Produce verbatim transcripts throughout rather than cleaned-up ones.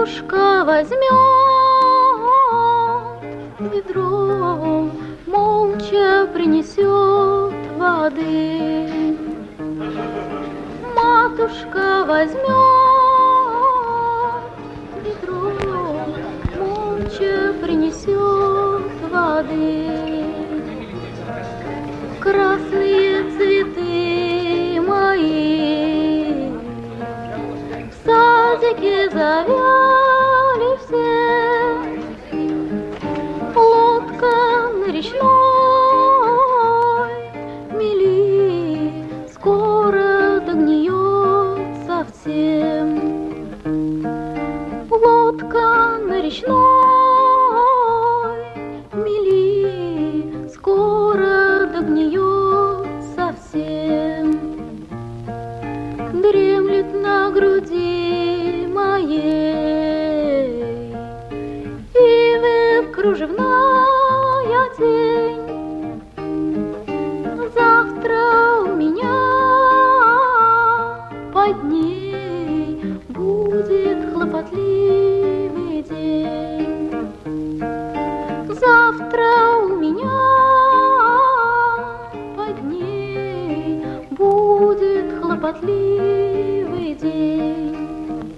Матушка возьмет ведро, молча принесет воды. Матушка возьмет ведро, молча принесет воды. Красные цветы мои в садике завяли все. Лодка на речной мели скоро догниет совсем. Лодка на речной мели скоро догниет совсем. Дремлет на груди моей ивы кружевная тень. Завтра у меня под ней будет хлопотливый день. Завтра у меня под ней будет хлопотливый день.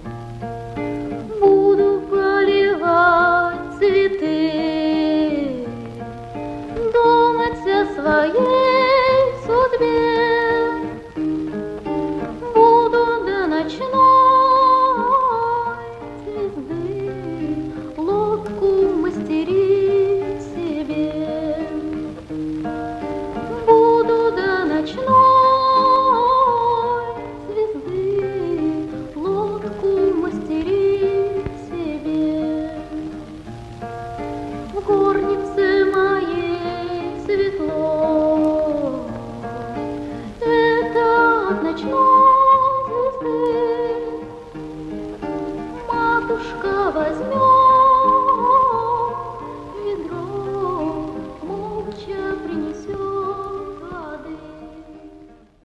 Буду поливать цветы, думать о своей судьбе. Буду до ночной звезды лодку мастерить себе. Буду до ночной звезды лодку мастерить себе. В горнице моей светло, это от ночной звезды. Матушка возьмет